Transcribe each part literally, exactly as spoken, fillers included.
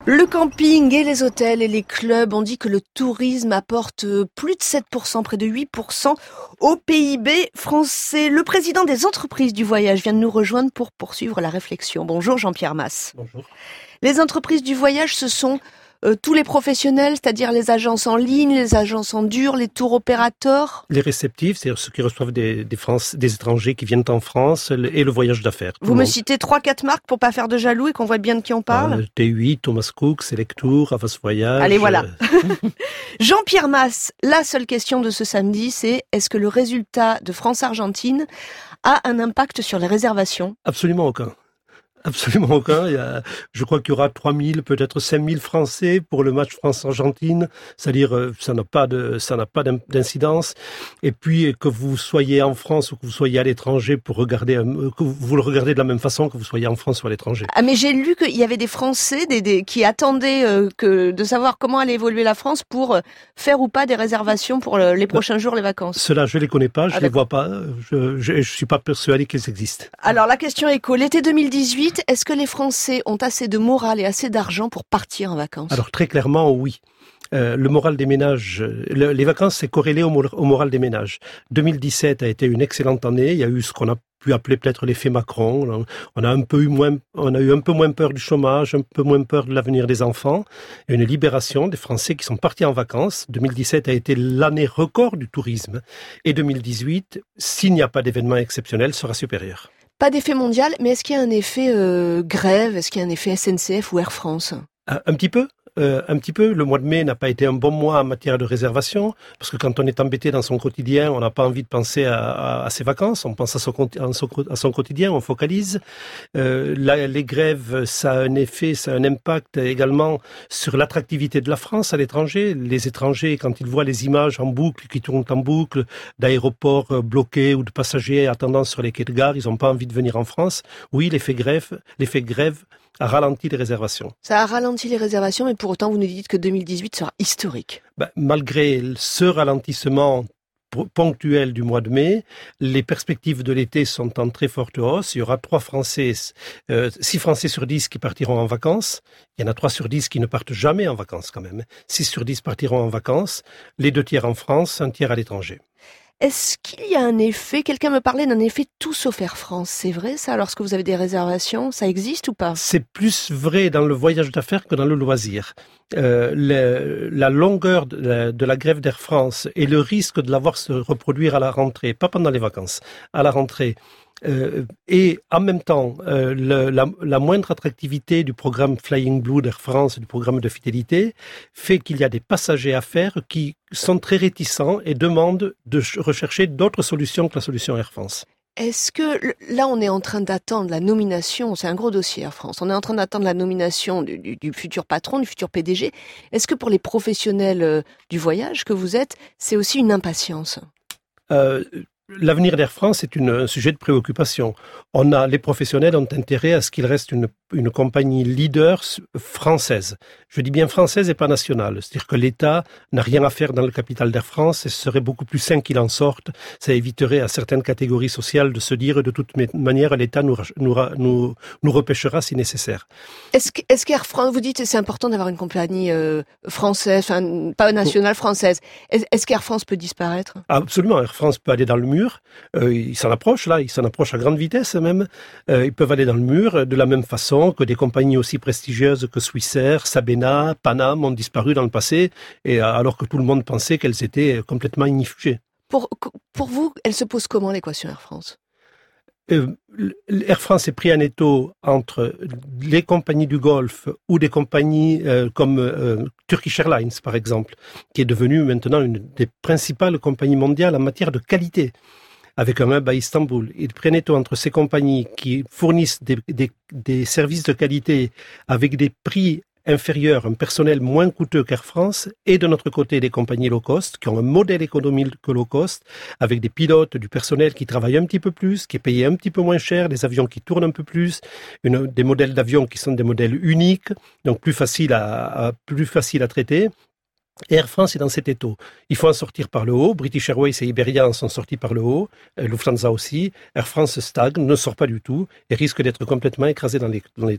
Le camping et les hôtels et les clubs, on dit que le tourisme apporte plus de sept pour cent, près de huit pour cent au P I B français. Le président des entreprises du voyage vient de nous rejoindre pour poursuivre la réflexion. Bonjour Jean-Pierre Mas. Bonjour. Les entreprises du voyage, ce sont euh, tous les professionnels, c'est-à-dire les agences en ligne, les agences en dur, les tours opérateurs. Les réceptifs, c'est-à-dire ceux qui reçoivent des, des, France, des étrangers qui viennent en France et le voyage d'affaires. Vous me citez trois quatre marques pour pas faire de jaloux et qu'on voit bien de qui on parle. euh, T huit, Thomas Cook, Selectour, Havas Voyage. Allez, voilà. Euh... Jean-Pierre Mas, la seule question de ce samedi, c'est est-ce que le résultat de France-Argentine a un impact sur les réservations ? Absolument aucun. Absolument aucun. Il y a, je crois qu'il y aura trois mille, peut-être cinq mille Français pour le match France-Argentine. C'est-à-dire, ça n'a pas de, ça n'a pas d'incidence. Et puis, que vous soyez en France ou que vous soyez à l'étranger pour regarder, que vous le regardez de la même façon que vous soyez en France ou à l'étranger. Ah, mais j'ai lu qu'il y avait des Français, des, des, qui attendaient euh, que, de savoir comment allait évoluer la France pour euh, faire ou pas des réservations pour le, les prochains jours, les vacances. Cela, je les connais pas, je ah, les vois pas. Je, je, je suis pas persuadé qu'ils existent. Alors, la question écho. L'été deux mille dix-huit, est-ce que les Français ont assez de morale et assez d'argent pour partir en vacances ? Alors très clairement, oui. Euh, le moral des ménages, le, les vacances, c'est corrélé au, au moral des ménages. deux mille dix-sept a été une excellente année. Il y a eu ce qu'on a pu appeler peut-être l'effet Macron. On a un peu eu moins, on a eu un peu moins peur du chômage, un peu moins peur de l'avenir des enfants. Et une libération des Français qui sont partis en vacances. deux mille dix-sept a été l'année record du tourisme. Et deux mille dix-huit, s'il n'y a pas d'événement exceptionnel, sera supérieur. Pas d'effet mondial, mais est-ce qu'il y a un effet euh, grève ? Est-ce qu'il y a un effet S N C F ou Air France ? Un, un petit peu. Euh, un petit peu, le mois de mai n'a pas été un bon mois en matière de réservation, parce que quand on est embêté dans son quotidien, on n'a pas envie de penser à, à, à ses vacances, on pense à son, à son quotidien, on focalise. Euh, là, les grèves, ça a un effet, ça a un impact également sur l'attractivité de la France à l'étranger. Les étrangers, quand ils voient les images en boucle, qui tournent en boucle, d'aéroports bloqués ou de passagers attendant sur les quais de gare, ils n'ont pas envie de venir en France. Oui, l'effet grève, l'effet grève a ralenti les réservations. Ça a ralenti les réservations, mais pour autant, vous nous dites que deux mille dix-huit sera historique. Ben, malgré ce ralentissement ponctuel du mois de mai, les perspectives de l'été sont en très forte hausse. Il y aura trois Français, euh, six Français sur dix qui partiront en vacances. Il y en a trois sur dix qui ne partent jamais en vacances quand même. Six sur dix partiront en vacances. Les deux tiers en France, un tiers à l'étranger. Est-ce qu'il y a un effet, quelqu'un me parlait d'un effet tout sauf Air France, c'est vrai ça, lorsque vous avez des réservations, ça existe ou pas ? C'est plus vrai dans le voyage d'affaires que dans le loisir. Euh, le, la longueur de la, de la grève d'Air France et le risque de la voir se reproduire à la rentrée, pas pendant les vacances, à la rentrée, Euh, et en même temps, euh, le, la, la moindre attractivité du programme Flying Blue d'Air France, du programme de fidélité, fait qu'il y a des passagers à faire qui sont très réticents et demandent de rechercher d'autres solutions que la solution Air France. Est-ce que, là, on est en train d'attendre la nomination, c'est un gros dossier Air France, on est en train d'attendre la nomination du, du, du futur patron, du futur P D G. Est-ce que pour les professionnels euh, du voyage que vous êtes, c'est aussi une impatience ? euh, L'avenir d'Air France est une, un sujet de préoccupation. On a, les professionnels ont intérêt à ce qu'il reste une, une compagnie leader française. Je dis bien française et pas nationale. C'est-à-dire que l'État n'a rien à faire dans le capital d'Air France et ce serait beaucoup plus sain qu'il en sorte. Ça éviterait à certaines catégories sociales de se dire de toute manière l'État nous, nous, nous, nous repêchera si nécessaire. Est-ce, est-ce qu'Air France, vous dites que c'est important d'avoir une compagnie euh, française, enfin pas nationale française. Est, est-ce qu'Air France peut disparaître ? Absolument, Air France peut aller dans le mur. Euh, ils s'en approchent là, ils s'en approchent à grande vitesse même. Euh, ils peuvent aller dans le mur de la même façon que des compagnies aussi prestigieuses que Swissair, Sabena, Panam ont disparu dans le passé, et alors que tout le monde pensait qu'elles étaient complètement inifugées. Pour, pour vous, elle se pose comment l'équation Air France ? Euh, Air France est pris en étau entre les compagnies du Golfe ou des compagnies euh, comme euh, Turkish Airlines, par exemple, qui est devenue maintenant une des principales compagnies mondiales en matière de qualité, avec un hub à Istanbul. Ils prennent étau entre ces compagnies qui fournissent des, des, des services de qualité avec des prix inférieur, un personnel moins coûteux qu'Air France, et de notre côté des compagnies low cost qui ont un modèle économique que low cost, avec des pilotes, du personnel qui travaille un petit peu plus, qui est payé un petit peu moins cher, des avions qui tournent un peu plus, une, des modèles d'avions qui sont des modèles uniques, donc plus faciles à, à, plus facile à traiter. Et Air France est dans cet étau. Il faut en sortir par le haut. British Airways et Iberia en sont sortis par le haut. Lufthansa aussi. Air France stagne, ne sort pas du tout et risque d'être complètement écrasé dans l'étau.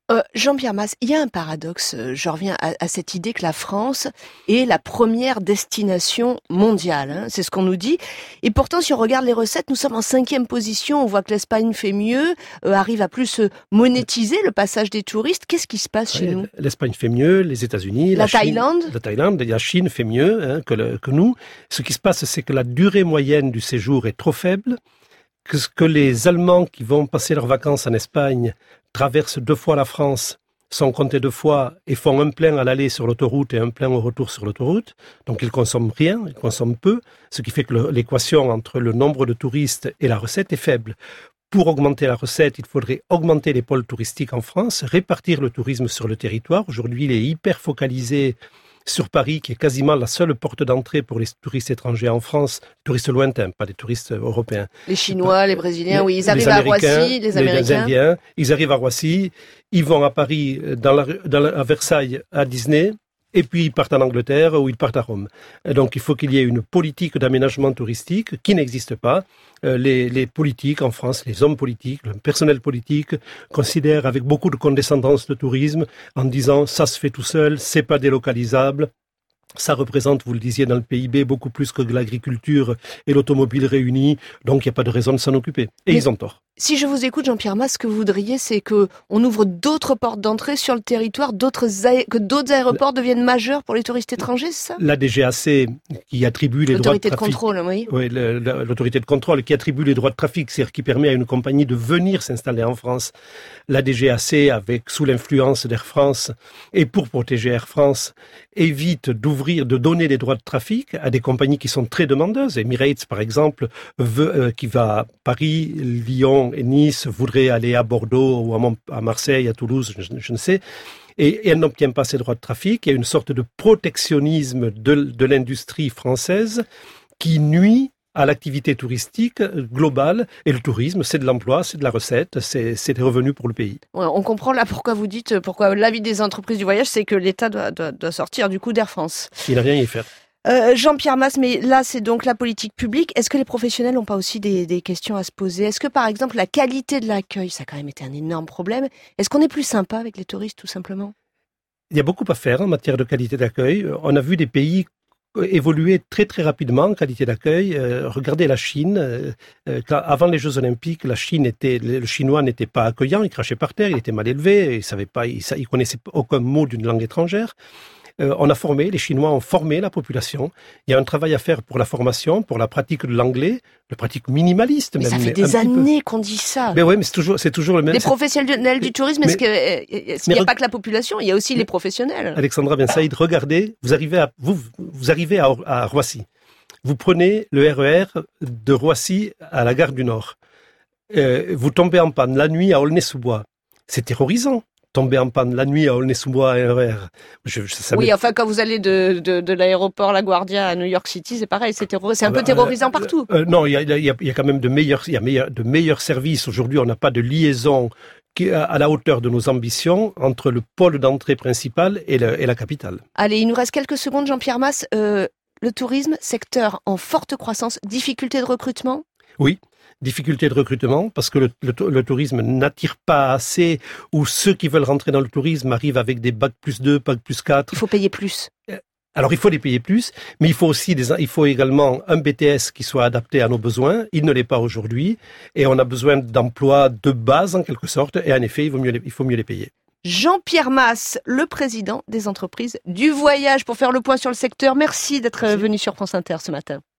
Euh, Jean-Pierre Masse, il y a un paradoxe, euh, je reviens à, à cette idée que la France est la première destination mondiale, hein, c'est ce qu'on nous dit. Et pourtant, si on regarde les recettes, nous sommes en cinquième position, on voit que l'Espagne fait mieux, euh, arrive à plus euh, monétiser le passage des touristes. Qu'est-ce qui se passe chez Oui, nous? L'Espagne fait mieux, les États-Unis, La la Chine, Thaïlande la Thaïlande, la Chine fait mieux hein, que, le, que nous. Ce qui se passe, c'est que la durée moyenne du séjour est trop faible, que, que les Allemands qui vont passer leurs vacances en Espagne traversent deux fois la France, sont comptés deux fois et font un plein à l'aller sur l'autoroute et un plein au retour sur l'autoroute. Donc ils consomment rien, ils consomment peu, ce qui fait que le, l'équation entre le nombre de touristes et la recette est faible. Pour augmenter la recette, il faudrait augmenter les pôles touristiques en France, répartir le tourisme sur le territoire. Aujourd'hui, il est hyper focalisé sur Paris, qui est quasiment la seule porte d'entrée pour les touristes étrangers en France, touristes lointains, pas des touristes européens. Les Chinois, les Brésiliens, les, oui, ils arrivent à Roissy, les Américains. Les Indiens, ils arrivent à Roissy, ils vont à Paris, dans la, dans la, à Versailles, à Disney, et puis ils partent en Angleterre ou ils partent à Rome. Et donc il faut qu'il y ait une politique d'aménagement touristique qui n'existe pas. Euh, les, les politiques en France, les hommes politiques, le personnel politique considèrent avec beaucoup de condescendance le tourisme en disant ça se fait tout seul, c'est pas délocalisable. Ça représente, vous le disiez, dans le P I B, beaucoup plus que l'agriculture et l'automobile réunis, donc il n'y a pas de raison de s'en occuper. Et Mais ils ont tort. Si je vous écoute, Jean-Pierre Masse, ce que vous voudriez, c'est que on ouvre d'autres portes d'entrée sur le territoire, d'autres aé- que d'autres aéroports la... deviennent majeurs pour les touristes étrangers, c'est ça? La D G A C, qui attribue les droits de trafic... L'autorité de contrôle, oui. Oui, le, le, l'autorité de contrôle qui attribue les droits de trafic, c'est-à-dire qui permet à une compagnie de venir s'installer en France. La D G A C, avec sous l'influence d'Air France, et pour protéger Air France, évite d'ouvrir, de donner des droits de trafic à des compagnies qui sont très demandeuses. Emirates, par exemple, veut, euh, qui va à Paris, Lyon et Nice, voudrait aller à Bordeaux ou à, Mont- à Marseille, à Toulouse, je, je ne sais. Et, et elle n'obtient pas ces droits de trafic. Il y a une sorte de protectionnisme de, de l'industrie française qui nuit à l'activité touristique globale. Et le tourisme, c'est de l'emploi, c'est de la recette, c'est, c'est des revenus pour le pays. Ouais, on comprend là pourquoi vous dites, pourquoi l'avis des entreprises du voyage, c'est que l'État doit, doit, doit sortir du coup d'Air France. Il n'a rien à y faire. Euh, Jean-Pierre Masse, mais là c'est donc la politique publique. Est-ce que les professionnels n'ont pas aussi des, des questions à se poser? Est-ce que par exemple la qualité de l'accueil, ça a quand même été un énorme problème. Est-ce qu'on est plus sympa avec les touristes tout simplement? Il y a beaucoup à faire en matière de qualité d'accueil. On a vu des pays évoluer très très rapidement en qualité d'accueil. Euh, regardez la Chine. Euh, quand, avant les Jeux Olympiques, la Chine était, le Chinois n'était pas accueillant, il crachait par terre, il était mal élevé, il savait pas, il, il connaissait aucun mot d'une langue étrangère. Euh, on a formé, les Chinois ont formé la population. Il y a un travail à faire pour la formation, pour la pratique de l'anglais, la pratique minimaliste. Mais même, ça fait mais des années peu... qu'on dit ça. Mais oui, mais c'est toujours, c'est toujours le même. Les professionnels du tourisme, mais, est-ce que, est-ce qu'il n'y a pas que la population, il y a aussi les professionnels. Alexandra Ben Saïd, regardez, vous arrivez à, vous, vous arrivez à, à Roissy. Vous prenez le R E R de Roissy à la gare du Nord. Euh, vous tombez en panne la nuit à Aulnay-sous-Bois. C'est terrorisant. Tomber en panne la nuit à Aulnay-sous-Bois à R E R. Je, je savais... Oui, enfin, quand vous allez de, de, de l'aéroport LaGuardia à New York City, c'est pareil, c'est, terror... c'est un ah peu bah, terrorisant euh, partout. Euh, non, il y a, y, a, y a quand même de meilleurs, il y a meilleur, de meilleurs services. Aujourd'hui, on n'a pas de liaison qui est à la hauteur de nos ambitions entre le pôle d'entrée principal et, le, et la capitale. Allez, il nous reste quelques secondes, Jean-Pierre Masse. Euh, le tourisme, secteur en forte croissance, difficulté de recrutement? Oui. Difficulté de recrutement parce que le, le, le tourisme n'attire pas assez, ou ceux qui veulent rentrer dans le tourisme arrivent avec des bac plus deux, bac plus quatre. Il faut payer plus. Alors il faut les payer plus, mais il faut aussi des, il faut également un B T S qui soit adapté à nos besoins. Il ne l'est pas aujourd'hui et on a besoin d'emplois de base en quelque sorte et en effet il vaut mieux les, il faut mieux les payer. Jean-Pierre Masse, le président des entreprises du voyage, pour faire le point sur le secteur. Merci d'être Merci. venu sur France Inter ce matin.